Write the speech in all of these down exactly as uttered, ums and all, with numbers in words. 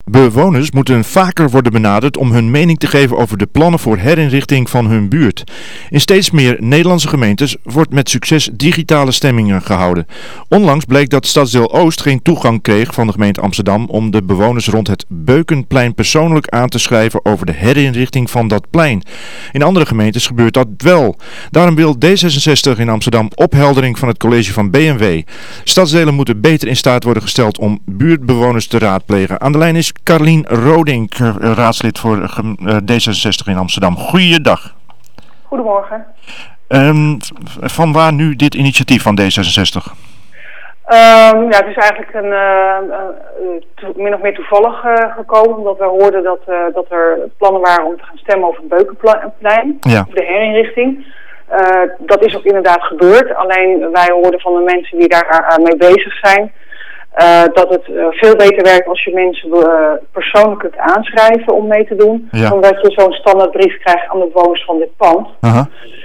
Bewoners moeten vaker worden benaderd om hun mening te geven over de plannen voor herinrichting van hun buurt. In steeds meer Nederlandse gemeentes wordt met succes digitale stemmingen gehouden. Onlangs bleek dat Stadsdeel Oost geen toegang kreeg van de gemeente Amsterdam om de bewoners rond het Beukenplein persoonlijk aan te schrijven over de herinrichting van dat plein. In andere gemeentes gebeurt dat wel. Daarom wil D zesenzestig in Amsterdam opheldering van het college van B M W. Stadsdelen moeten beter in staat worden gesteld om buurtbewoners te raadplegen. Aan de lijn is Carlien Rodink, raadslid voor D zesenzestig in Amsterdam. Goeiedag. Goedemorgen. Um, van waar nu dit initiatief van D zesenzestig? Um, ja, het is eigenlijk een, uh, uh, to, min of meer toevallig uh, gekomen, omdat we hoorden dat, uh, dat er plannen waren om te gaan stemmen over het Beukenplein, ja. over de herinrichting. Uh, dat is ook inderdaad gebeurd, alleen wij hoorden van de mensen die daar uh, mee bezig zijn, Uh, dat het uh, veel beter werkt als je mensen uh, persoonlijk kunt aanschrijven om mee te doen. Ja. Omdat je zo'n standaardbrief krijgt aan de bewoners van dit pand. Uh-huh.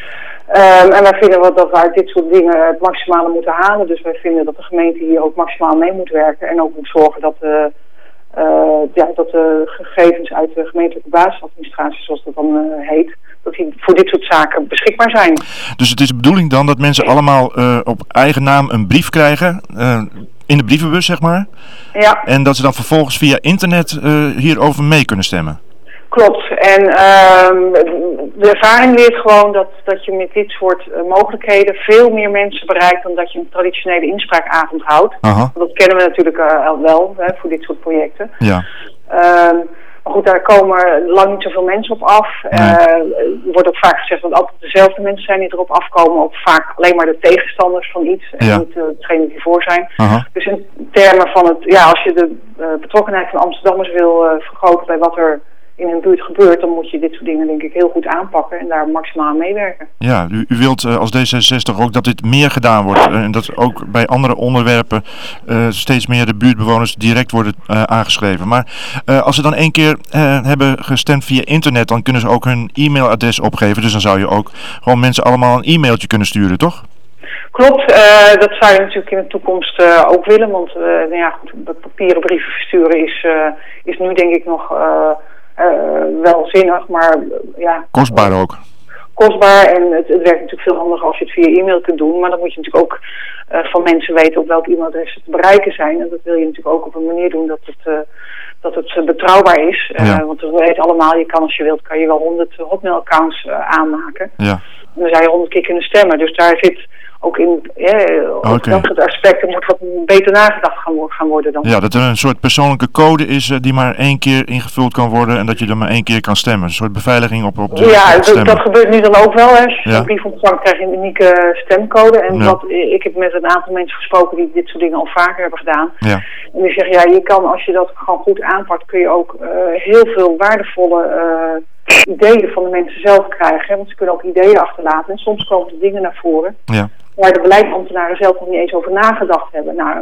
Um, en wij vinden wat, dat we uit dit soort dingen het maximale moeten halen. Dus wij vinden dat de gemeente hier ook maximaal mee moet werken. En ook moet zorgen dat de, uh, ja, dat de gegevens uit de gemeentelijke basisadministratie, zoals dat dan uh, heet, dat die voor dit soort zaken beschikbaar zijn. Dus het is de bedoeling dan dat mensen allemaal uh, op eigen naam een brief krijgen, uh, in de brievenbus zeg maar, ja. En dat ze dan vervolgens via internet uh, hierover mee kunnen stemmen? Klopt. En uh, de ervaring leert gewoon dat, dat je met dit soort uh, mogelijkheden veel meer mensen bereikt dan dat je een traditionele inspraakavond houdt. Aha. Dat kennen we natuurlijk uh, wel hè, voor dit soort projecten. Ja. Uh, Maar goed, daar komen lang niet zoveel mensen op af. Nee. Uh, er wordt ook vaak gezegd dat het altijd dezelfde mensen zijn die erop afkomen. Ook vaak alleen maar de tegenstanders van iets en ja. niet uh, degene die voor zijn. Aha. Dus in termen van het, ja, als je de uh, betrokkenheid van Amsterdammers wil uh, vergroten bij wat er in hun buurt gebeurt, dan moet je dit soort dingen denk ik heel goed aanpakken en daar maximaal aan meewerken. Ja, u, u wilt uh, als D zesenzestig ook dat dit meer gedaan wordt uh, en dat ook bij andere onderwerpen uh, steeds meer de buurtbewoners direct worden uh, aangeschreven. Maar uh, als ze dan één keer uh, hebben gestemd via internet, dan kunnen ze ook hun e-mailadres opgeven. Dus dan zou je ook gewoon mensen allemaal een e-mailtje kunnen sturen, toch? Klopt, uh, dat zou je natuurlijk in de toekomst uh, ook willen, want uh, nou ja, goed, dat papieren brieven versturen is, uh, is nu denk ik nog uh, uh, wel zinnig, maar uh, ja... Kostbaar ook. Kostbaar en het, het werkt natuurlijk veel handiger als je het via e-mail kunt doen, maar dan moet je natuurlijk ook uh, van mensen weten op welk e-mailadres ze te bereiken zijn en dat wil je natuurlijk ook op een manier doen dat het... Uh, dat het uh, betrouwbaar is, uh, ja. Want we weten allemaal, je kan als je wilt, kan je wel honderd hotmail-accounts uh, aanmaken. Ja. En dan zou je honderd keer kunnen stemmen. Dus daar zit ook in, eh, op okay. dat soort aspecten moet wat beter nagedacht gaan, gaan worden dan. Ja, dat er een soort persoonlijke code is uh, die maar één keer ingevuld kan worden en dat je er maar één keer kan stemmen. Een soort beveiliging op, op de Ja, op dat, dat gebeurt nu dan ook wel. Hè. Als je ja. een brief ontvangt, krijg je een unieke stemcode. En ja. wat, ik heb met een aantal mensen gesproken die dit soort dingen al vaker hebben gedaan. Ja. En die zeggen, ja, je kan, als je dat gewoon goed aanpakt, kun je ook uh, heel veel waardevolle uh, ideeën van de mensen zelf krijgen. Hè, want ze kunnen ook ideeën achterlaten. En soms komen er dingen naar voren ja. waar de beleidsambtenaren zelf nog niet eens over nagedacht hebben. Nou,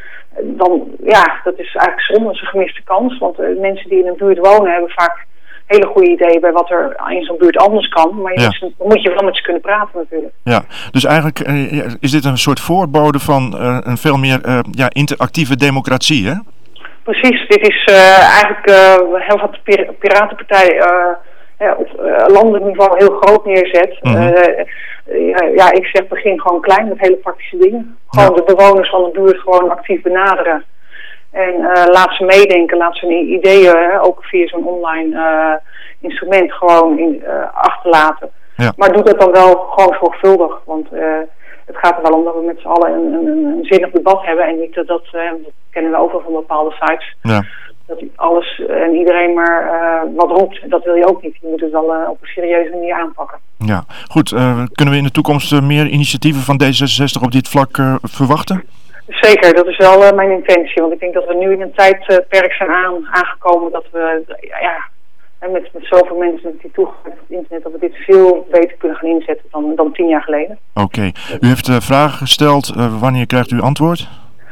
dan, ja, dat is eigenlijk zonde, dat is een gemiste kans. Want uh, mensen die in een buurt wonen hebben vaak hele goede ideeën bij wat er in zo'n buurt anders kan. Maar je ja. moet, dan moet je wel met ze kunnen praten natuurlijk. Ja, dus eigenlijk uh, is dit een soort voorbode van uh, een veel meer uh, ja, interactieve democratie, hè? Precies, dit is uh, eigenlijk uh, heel wat de pir- Piratenpartij uh, ja, op uh, landelijk niveau heel groot neerzet. Mm-hmm. Uh, ja, ja, ik zeg begin gewoon klein met hele praktische dingen. Gewoon ja. de bewoners van de buurt gewoon actief benaderen. En uh, laat ze meedenken, laat ze hun ideeën, hè, ook via zo'n online uh, instrument gewoon in, uh, achterlaten. Ja. Maar doe dat dan wel gewoon zorgvuldig, want uh, het gaat er wel om dat we met z'n allen een, een, een zinnig debat hebben en niet dat, dat, uh, dat kennen we ook wel van bepaalde sites, ja. dat alles en iedereen maar uh, wat roept. Dat wil je ook niet. Je moet het wel uh, op een serieuze manier aanpakken. Ja, goed. Uh, kunnen we in de toekomst uh, meer initiatieven van D zesenzestig op dit vlak uh, verwachten? Zeker, dat is wel uh, mijn intentie. Want ik denk dat we nu in een tijdperk zijn aan, aangekomen dat we ja, met, met zoveel mensen die toegang hebben tot het internet, dat we dit veel beter kunnen gaan inzetten dan, dan tien jaar geleden. Oké. Okay. U heeft uh, vragen gesteld. Uh, wanneer krijgt u antwoord?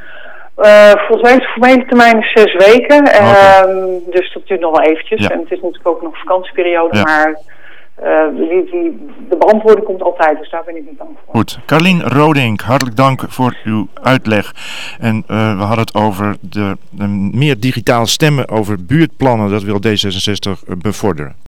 Uh, volgens mij is de formele termijn is zes weken. Okay. Um, dus dat duurt nog wel eventjes. Ja. En het is natuurlijk ook nog vakantieperiode, ja. maar uh, die, die, de beantwoording komt altijd, dus daar ben ik niet bang voor. Goed. Carlien Rodink, hartelijk dank voor uw uitleg. En uh, we hadden het over de, de meer digitale stemmen over buurtplannen, dat wil D zesenzestig bevorderen.